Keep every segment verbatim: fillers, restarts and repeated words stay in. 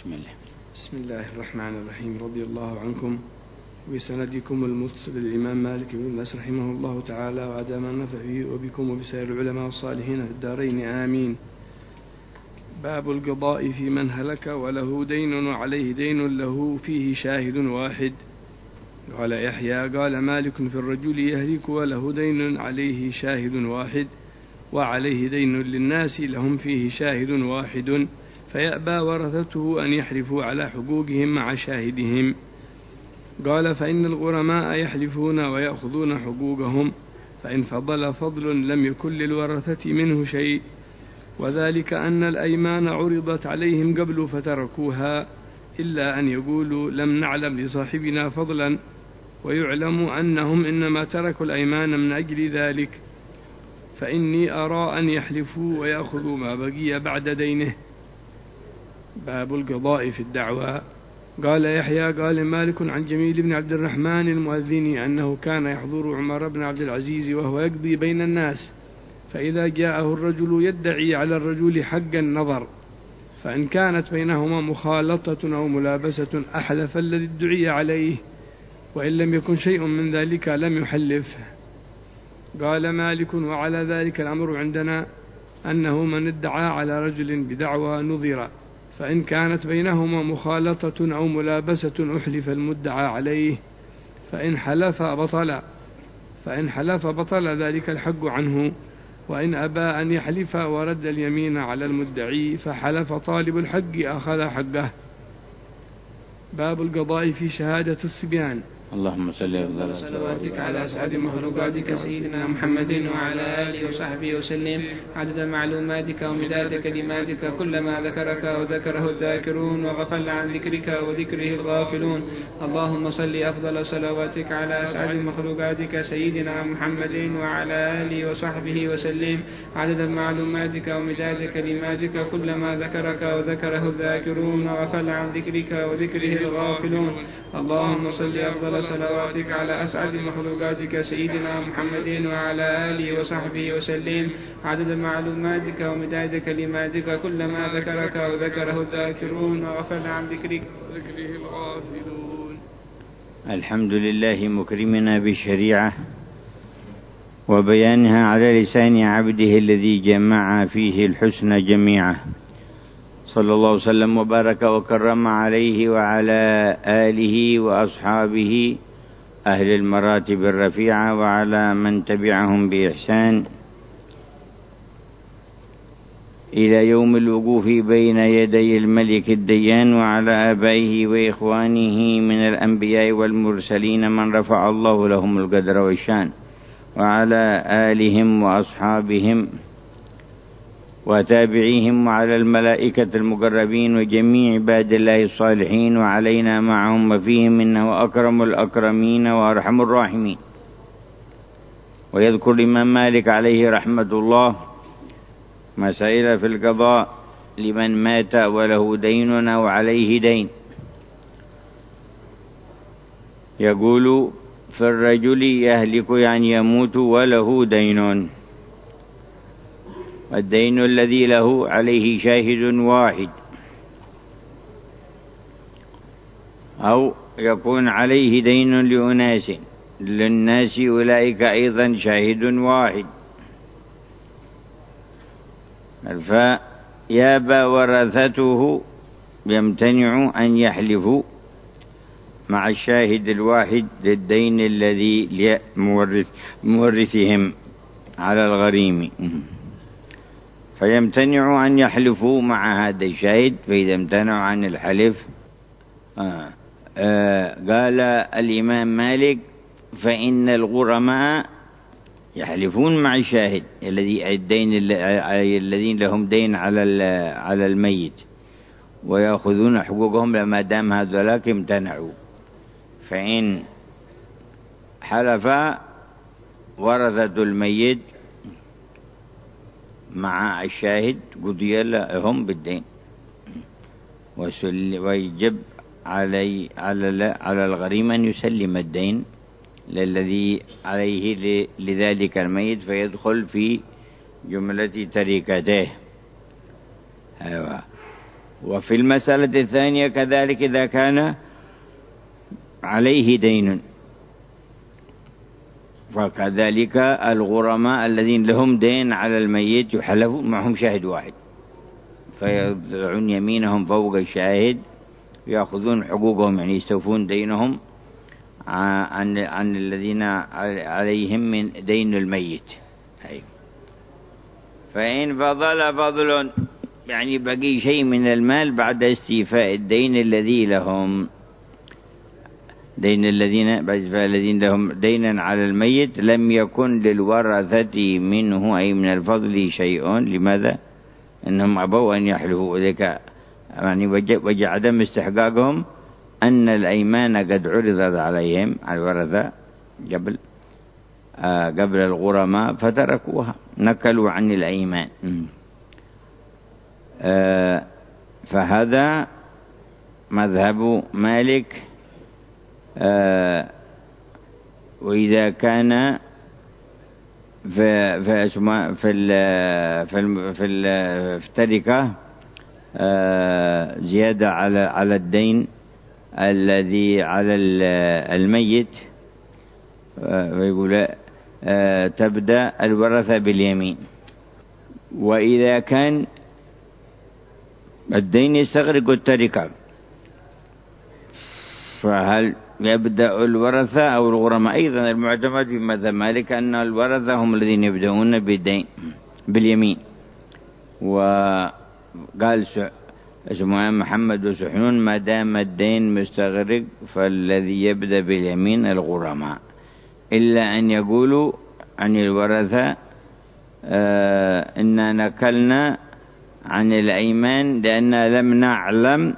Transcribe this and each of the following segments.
بسم الله. بسم الله الرحمن الرحيم. رضي الله عنكم بسندكم المتصل الإمام مالك بن أنس رحمه الله تعالى وأدام النفع به وبكم وبسائر العلماء والصالحين في الدارين آمين. باب القضاء في من هلك وله دين وعليه دين له فيه شاهد واحد. قال يحيى قال مالك في الرجل يهلك وله دين عليه شاهد واحد وعليه دين للناس لهم فيه شاهد واحد فيأبى ورثته أن يحلفوا على حقوقهم مع شاهدهم. قال فإن الغرماء يحلفون ويأخذون حقوقهم فإن فضل فضل لم يكن للورثة منه شيء، وذلك أن الأيمان عرضت عليهم قبل فتركوها إلا أن يقولوا لم نعلم لصاحبنا فضلا، ويعلم أنهم إنما تركوا الأيمان من أجل ذلك، فإني أرى أن يحلفوا ويأخذوا ما بقي بعد دينه. باب القضاء في الدعوى. قال يحيى قال مالك عن جميل بن عبد الرحمن المؤذني أنه كان يحضر عمر بن عبد العزيز وهو يقضي بين الناس، فإذا جاءه الرجل يدعي على الرجل حق النظر، فإن كانت بينهما مخالطة أو ملابسة أحلف الذي ادعي عليه، وإن لم يكن شيء من ذلك لم يحلف. قال مالك وعلى ذلك الأمر عندنا أنه من ادعى على رجل بدعوى نظر، فإن كانت بينهما مخالطة أو ملابسة أحلف المدعى عليه، فإن حلف بطل فإن حلف بطل ذلك الحق عنه، وإن أبى أن يحلف ورد اليمين على المدعي فحلف طالب الحق أخذ حقه. باب القضاء في شهادة الصبيان. اللهم صل وسلم صلواتك على أسعد مخلوقاتك سيدنا محمد وعلى آله وصحبه وسلم عدد معلوماتك ومداد كلماتك، كلما ذكرك وذكره الذاكرون وغفل عن ذكرك وذكره الغافلون. اللهم صل أفضل صلواتك على أسعد مخلوقاتك سيدنا محمد وعلى آله وصحبه وسلم عدد معلوماتك ومداد كلماتك، كلما ذكرك وذكره الذاكرون وغفل عن ذكرك وذكره الغافلون. اللهم صل أفضل صلواتك على أسعد مخلوقاتك سيدنا محمد وعلى آله وصحبه وسلم عدد معلوماتك ومداد كلماتك، كلما ذكرك وذكره الذاكرون وغفل عن ذكرك وذكره الغافلون. الحمد لله مكرمنا بالشريعة وبيانها على لسان عبده الذي جمع فيه الحسن جميعا، صلى الله وسلم وبارك وكرم عليه وعلى آله وأصحابه أهل المراتب الرفيعة وعلى من تبعهم بإحسان إلى يوم الوقوف بين يدي الملك الديان، وعلى آبائه وإخوانه من الأنبياء والمرسلين من رفع الله لهم القدر والشان، وعلى آلهم وأصحابهم وتابعيهم، وعلى الملائكة المقربين وجميع عباد الله الصالحين، وعلينا معهم وفيهم إنه أكرم الأكرمين وأرحم الراحمين. ويذكر الإمام مالك عليه رحمة الله مسائل في القضاء لمن مات وله دين أو عليه دين. يقول في الرجل يهلك يعني يموت وله دين، الدين الذي له عليه شاهد واحد، أو يكون عليه دين لأناس للناس أولئك أيضا شاهد واحد، فيابى ورثته يمتنع أن يحلفوا مع الشاهد الواحد للدين الذي لمورثهم على الغريم، فيمتنع أن يحلفوا مع هذا الشاهد. فإذا امتنعوا عن الحلف آه آه قال الإمام مالك فإن الغرماء يحلفون مع الشاهد الذي الدين الذين لهم دين على على الميت، ويأخذون حقوقهم لما دام هذولاك امتنعوا، فإن حلف ورثة الميت مع الشاهد قضي لهم بالدين، ويجب علي على على الغريم أن يسلم الدين للذي عليه لذلك الميت، فيدخل في جملة تركته. أيوة. وفي المسألة الثانية كذلك إذا كان عليه دين، وكذلك الغرماء الذين لهم دين على الميت يحلفون معهم شاهد واحد، فيضعون يمينهم فوق الشاهد ويأخذون حقوقهم، يعني يستوفون دينهم عن عن الذين عليهم من دين الميت. فإن فضل فضل، يعني بقي شيء من المال بعد استيفاء الدين الذي لهم، دين الذين بعد استيفاء الذين لهم دينا على الميت، لم يكن للورثة منه أي من الفضل شيء. لماذا؟ إنهم أبوا أن يحلفوا، وذلك يعني وجه عدم استحقاقهم أن الأيمان قد عرضت عليهم على الورثة قبل آه قبل الغرماء فتركوها، نكلوا عن الأيمان. آه فهذا مذهب مالك. آه وإذا كان في في في في في التركة آه زيادة على على الدين الذي على الميت، ويقول آه تبدأ الورثة باليمين. وإذا كان الدين يستغرق التركة فهل يبدأ الورثة أو الغرماء؟ أيضا المعتمد في مذهب مالك أن الورثة هم الذين يبدأون بالدين باليمين. وقال اسمه محمد وسحنون ما دام الدين مستغرق فالذي يبدأ باليمين الغرماء، إلا أن يقولوا عن الورثة آه إنا نكلنا عن الأيمان لأننا لم نعلم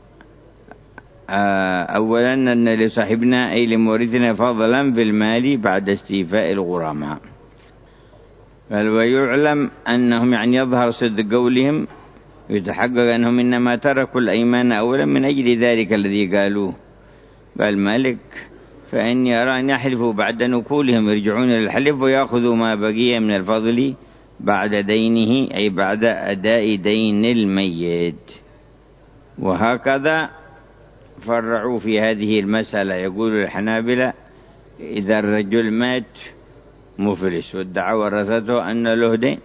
آه أولا أن لصاحبنا أي لمورثنا فضلا في المال بعد استيفاء الغرماء. قال ويعلم أنهم يعني يظهر صدق قولهم، يتحقق أنهم إنما تركوا الأيمان أولا من أجل ذلك الذي قالوه. قال مالك فإني أرى أن يحلفوا بعد نكولهم، يرجعون للحلف ويأخذوا ما بقي من الفضل بعد دينه أي بعد أداء دين الميت. وهكذا فرعوا في هذه المسألة. يقول الحنابلة إذا الرجل مات مفلس وادعى ورثته أن له دين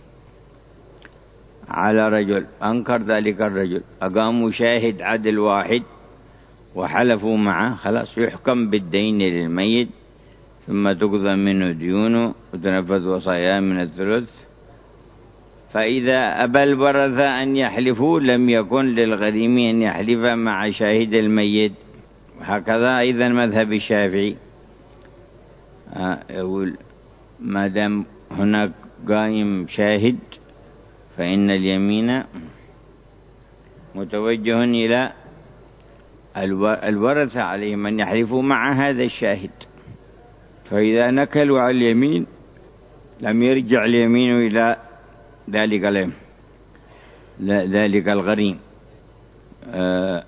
على رجل، أنكر ذلك الرجل، أقاموا شاهد عدل واحد وحلفوا معه، خلاص يحكم بالدين للميت ثم تقضى منه ديونه وتنفذ وصاياه من الثلث. فإذا أبى الورثة أن يحلفوا لم يكن للغريم أن يحلف مع شاهد الميت. هكذا أيضا مذهب الشافعي يقول ما دام هناك قائم شاهد فإن اليمين متوجه إلى الورثة عليهم أن يحلفوا مع هذا الشاهد. فإذا نكلوا على اليمين لم يرجع اليمين إلى ذلك اليم ذلك الغريم، آه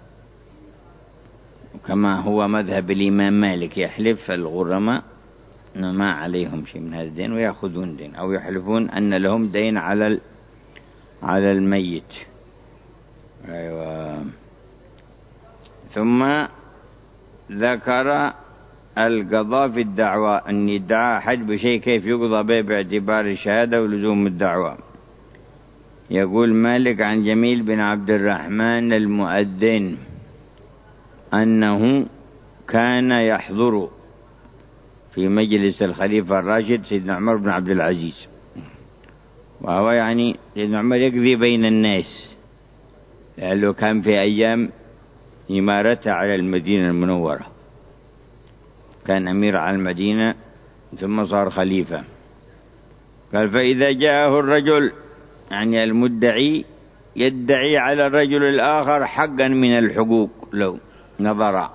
كما هو مذهب الإمام مالك، يحلف الغرماء ما عليهم شيء من هذا الدين ويأخذون دين، أو يحلفون أن لهم دين على على الميت. أيوة. ثم ذكر القضاء في الدعوى، أن يدعى أحد بشيء كيف يقضى به باعتبار الشهادة ولزوم الدعوى. يقول مالك عن جميل بن عبد الرحمن المؤذن أنه كان يحضر في مجلس الخليفة الراشد سيدنا عمر بن عبد العزيز، وهو يعني سيدنا عمر يقضي بين الناس لأنه كان في أيام إمارته على المدينة المنورة، كان أمير على المدينة ثم صار خليفة. قال فإذا جاءه الرجل يعني المدعي يدعي على الرجل الآخر حقا من الحقوق لو نظر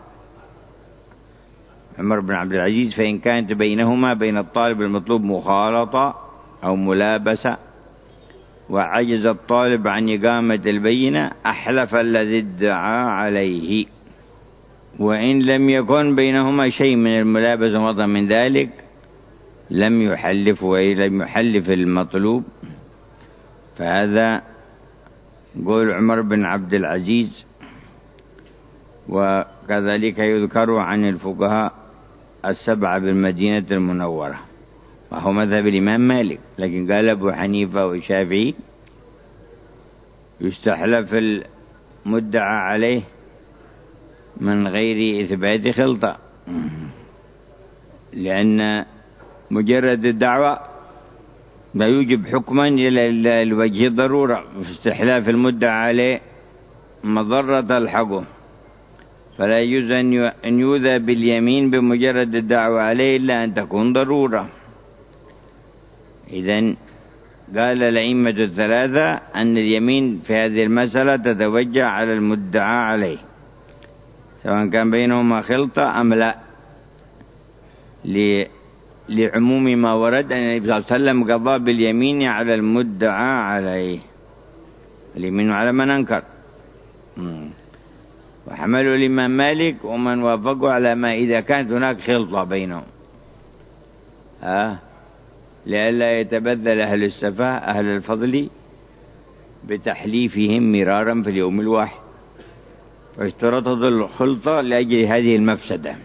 عمر بن عبد العزيز، فإن كانت بينهما بين الطالب المطلوب مخالطة أو ملابسة وعجز الطالب عن إقامة البينة أحلف الذي ادعى عليه، وإن لم يكن بينهما شيء من الملابسة وضع من ذلك لم يحلف، وإن لم يحلف المطلوب فهذا قول عمر بن عبد العزيز. وكذلك يذكر عن الفقهاء السبعة بالمدينة المنورة، وهو مذهب الإمام مالك. لكن قال أبو حنيفة والشافعي يستحلف المدعى عليه من غير إثبات خلطة، لأن مجرد الدعوة لا يوجب حكما إلا لوجه الضرورة. في استحلاف المدعى عليه مضرة الحكم، فلا يجوز أن يؤذى باليمين بمجرد الدعوة عليه إلا أن تكون ضرورة. إذن قال الأئمة الثلاثة أن اليمين في هذه المسألة تتوجه على المدعى عليه، سواء كان بينهما خلطة أم لا، لعموم ما ورد أن النبي صلى الله عليه وسلم قضى باليمين على المدعى عليه، اليمين على من أنكر. وحملوا الإمام مالك ومن وافقوا على ما إذا كانت هناك خلطة بينهم، ها لئلا يتبذل أهل السفاه أهل الفضل بتحليفهم مرارا في اليوم الواحد، واشترطت الخلطة لأجل هذه المفسدة،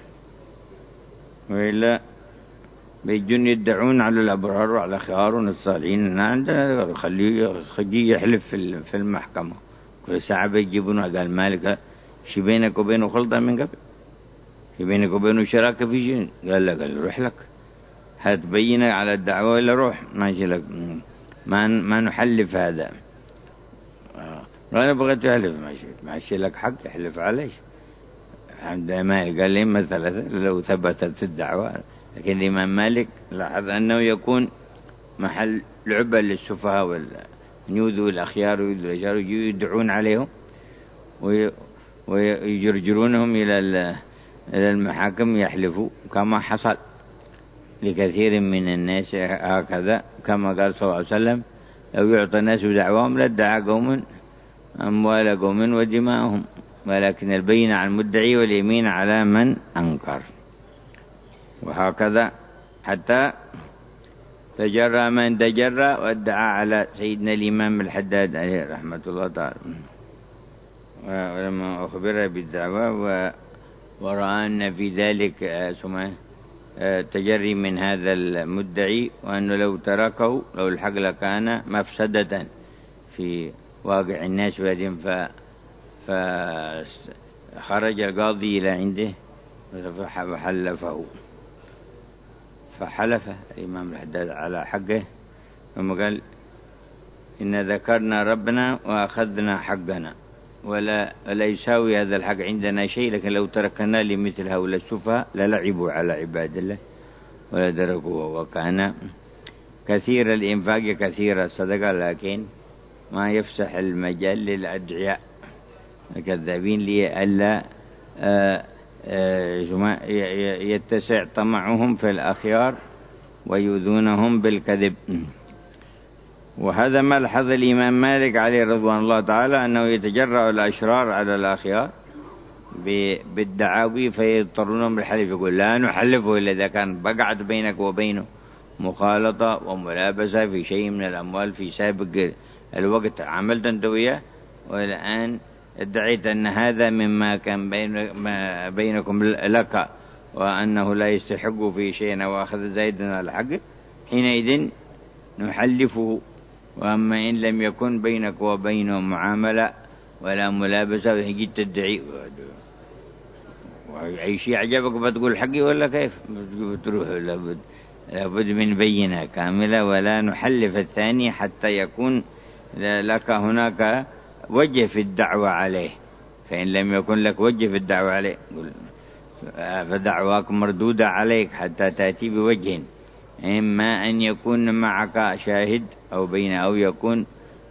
وإلا بيجون يدعون على الأبرار وعلى الخيار الصالحين. عندنا خليه خليه يحلف في المحكمة كل ساعة بيجيبونه. قال مالك شي بينك وبينه خلطة من قبل، شي بينك وبينه شراكة في شيء؟ قال لك قال روح لك هتبين على الدعوة ولا روح ماشي لك، ما ما نحلف هذا. أنا بغيت أحلف ماشي ماشي لك حق يحلف عليه. عند مالك قال لي مثلا لو ثبتت الدعوة. لكن الإمام مالك لاحظ أنه يكون محل لعبة للسفهاء والنيوذ الأخيار والرجال يدعون عليهم ويجرجرونهم إلى إلى المحاكم يحلفوا، كما حصل لكثير من الناس هكذا، كما قال صلى الله عليه وسلم لو يعطى الناس دعواهم لادعى قوم أموال قوم ودماءهم، ولكن البينة على المدعي واليمين على من أنكر. وهكذا حتى تجرى من تجرى وادعى على سيدنا الإمام الحداد عليه رحمة الله تعالى، ولما أخبر بالدعوة ورأى أن في ذلك سمعه تجري من هذا المدعي، وأنه لو تركه لو الحق لكان مفسدة في واقع الناس بعدين، فخرج القاضي إلى عنده فحلفه فحلف الإمام الحداد على حقه، ثم قال إن ذكرنا ربنا وأخذنا حقنا ولا, ولا يساوي هذا الحق عندنا شيء، لكن لو تركنا لمثل هؤلاء السفهاء للعبوا على عباد الله ولا دركوا، وكان كثير الإنفاق كثير الصدقة لكن ما يفسح المجال للأدعياء الكذابين لئلا يتسع طمعهم في الأخيار ويؤذونهم بالكذب. وهذا ملحظ الإمام مالك عليه رضوان الله تعالى، أنه يتجرأ الأشرار على الأخيار بالدعاوي فيضطرونهم بالحلف. يقول لا نحلفه إلا إذا كان بقعد بينك وبينه مخالطة وملابسة في شيء من الأموال في سابق الوقت، عملت أنت وياه والآن ادعيت أن هذا مما كان بين ما بينكم لك وأنه لا يستحق في شيء وأخذ زائدا على الحق، حينئذ نحلفه. وأما إن لم يكن بينك وبينه معاملة ولا ملابسة وهجيت تدعي أي شيء عجبك بتقول حقي ولا كيف بتروح، لابد لابد من بينة كاملة، ولا نحلف الثاني حتى يكون لك هناك وجه في الدعوة عليه. فإن لم يكن لك وجه في الدعوة عليه فدعواك مردودة عليك حتى تأتي بوجه، إما أن يكون معك شاهد أو بين أو يكون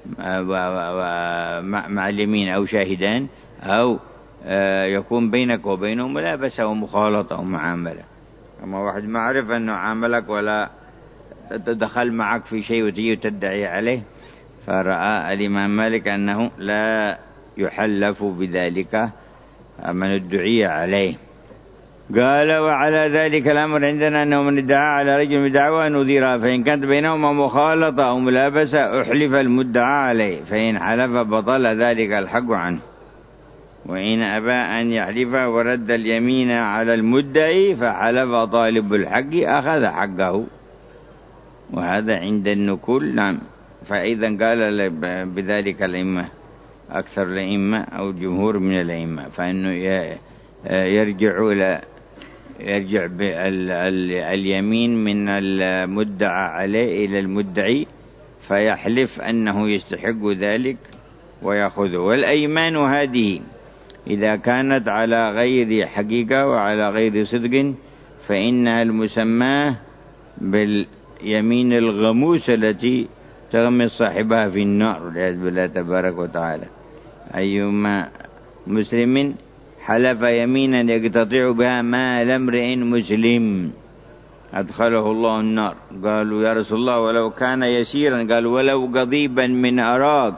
مع اليمين أو شاهدان، أو يكون بينك وبينه ملابسة ومخالطة ومعاملة. أما واحد ما عرف أنه عاملك ولا تدخل معك في شيء وتجي تدعي عليه، فرأى الإمام مالك أنه لا يحلف بذلك من الدعية عليه. قال وعلى ذلك الأمر عندنا أنه من ادعى على رجل بدعوى نذيرها، فإن كانت بينهما مخالطة أو ملابسة أحلف المدعى عليه، فإن حلف بطل ذلك الحق عنه، وإن أبى أن يحلف ورد اليمين على المدعي فحلف طالب الحق أخذ حقه. وهذا عند النكول. نعم. فإذا قال بذلك الأئمة أكثر الأئمة أو جمهور من الأئمة، فإنه يرجع إلى يرجع باليمين من المدعى عليه إلى المدعي فيحلف أنه يستحق ذلك ويأخذه. والأيمان هذه إذا كانت على غير حقيقة وعلى غير صدق فإنها المسمى باليمين الغموس التي تغمس صاحبها في النار والعياذ بالله تبارك وتعالى. أيما مسلم حلف يمينا يقتطع بها مال امرئ مسلم أدخله الله النار. قالوا يا رسول الله ولو كان يسيرا؟ قال ولو قضيبا من أراك،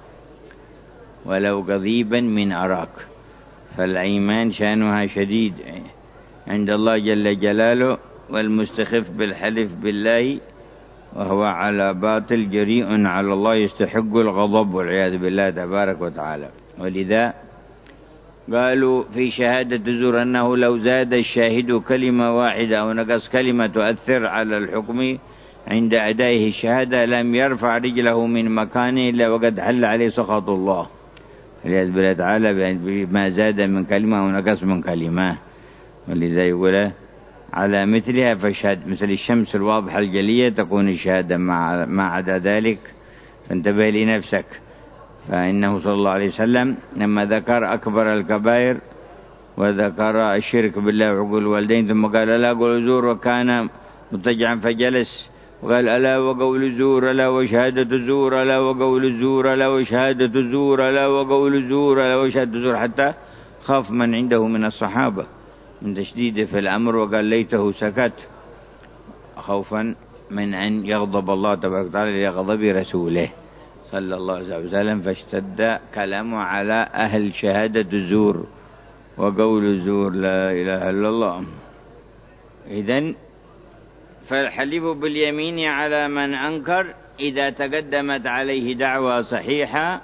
ولو قضيبا من أراك. فالأيمان شأنها شديد عند الله جل جلاله، والمستخف بالحلف بالله وهو على باطل جريء على الله يستحق الغضب والعياذ بالله تبارك وتعالى. ولذا قالوا في شهادة الزور أنه لو زاد الشاهد كلمة واحدة أو نقص كلمة تؤثر على الحكم عند أدائه الشهادة لم يرفع رجله من مكانه إلا وقد حل عليه سخط الله والعياذ بالله تعالى بما زاد من كلمة أو نقص من كلمة. ولذا يقول على مثلها فشهد، مثل الشمس الواضحة الجلية تكون الشهادة ما عدا ذلك، فانتبه لنفسك. فإنه صلى الله عليه وسلم لما ذكر أكبر الكبائر وذكر الشرك بالله وعقوق الوالدين ثم قال ألا قول زور وكان مضطجعا فجلس وقال ألا وقول الزور ألا وشهادة الزور ألا وقول الزور ألا وشهادة الزور ألا وقول الزور ألا وشهادة الزور، حتى خاف من عنده من الصحابة من تشديده في الأمر وقال ليته سكت خوفا من أن يغضب الله تبارك وتعالى لغضب رسوله صلى الله عليه وسلم، فاشتد كلامه على أهل شهادة الزور وقول الزور لا إله إلا الله. إذن فالحلف باليمين على من أنكر إذا تقدمت عليه دعوى صحيحة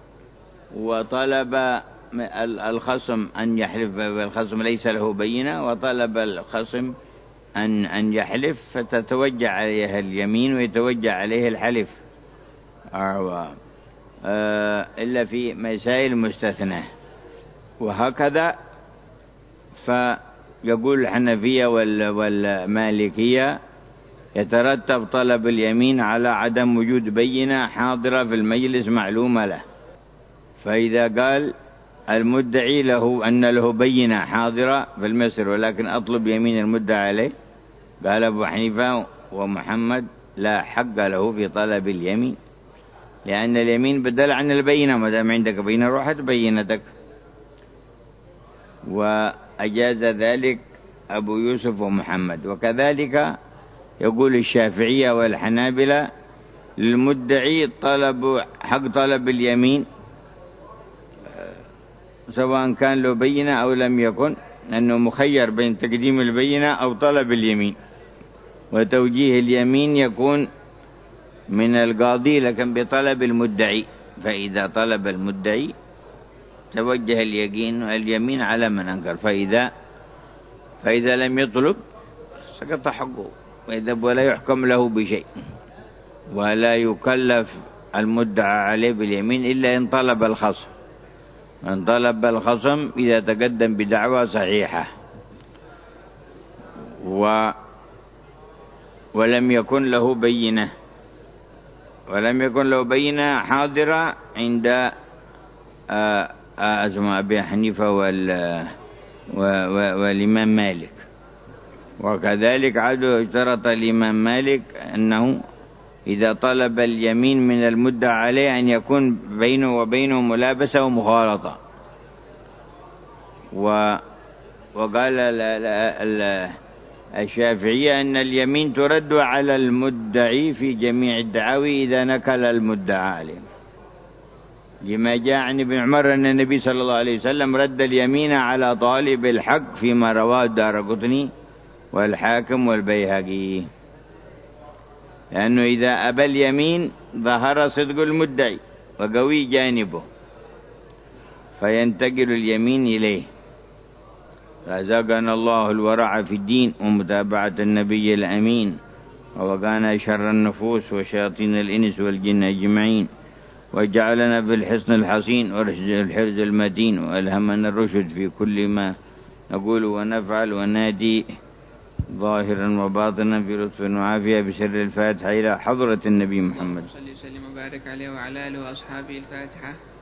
وطلب الخصم أن يحلف بالخصم ليس له بينة، وطلب الخصم أن أن يحلف فتتوجع عليه اليمين ويتوجع عليه الحلف آه إلا في مسائل مستثنى. وهكذا فيقول الحنفية والمالكية يترتب طلب اليمين على عدم وجود بينة حاضرة في المجلس معلومة له. فإذا قال المدعي له أن له بينة حاضرة في المصر ولكن أطلب يمين المدعي عليه، قال أبو حنيفة ومحمد لا حق له في طلب اليمين، لأن اليمين بدل عن البينة، ما دام عندك بينة روحت بينتك. وأجاز ذلك أبو يوسف ومحمد. وكذلك يقول الشافعية والحنابلة للمدعي طلب حق طلب اليمين سواء كان له بينة أو لم يكن، أنه مخير بين تقديم البينة أو طلب اليمين، وتوجيه اليمين يكون من القاضي لكن بطلب المدعي. فإذا طلب المدعي توجه اليقين اليمين على من أنكر، فإذا فإذا لم يطلب سقط حقه وإذا ولا يحكم له بشيء، ولا يكلف المدعى عليه باليمين إلا إن طلب الخصم. من طلب الخصم إذا تقدم بدعوى صحيحة و ولم يكن له بينة ولم يكن له بينة حاضرة عند أزمة أبي حنيفة والإمام مالك. وكذلك عدو اشترط الإمام مالك أنه إذا طلب اليمين من المدعى عليه أن يكون بينه وبينه ملابسة ومخالطة. وقال الشافعية أن اليمين ترد على المدعي في جميع الدعاوي إذا نكل المدعى عليه. لما جاء عن ابن عمر أن النبي صلى الله عليه وسلم رد اليمين على طالب الحق فيما رواه الدارقطني والحاكم والبيهقي، لأنه إذا أبى اليمين ظهر صدق المدعي وقوي جانبه فينتقل اليمين إليه. رزقنا الله الورع في الدين ومتابعة النبي الأمين، ووقانا شر النفوس وشياطين الإنس والجن أجمعين، وجعلنا في الحصن الحصين والحرز المتين، وألهمنا الرشد في كل ما نقول ونفعل ونادي ظاهرا وباطنا في لطف وعافية بسر الفاتحة إلى حضرة النبي محمد صلى الله عليه وسلم وبارك عليه وعلى آله وأصحابه. الفاتحة.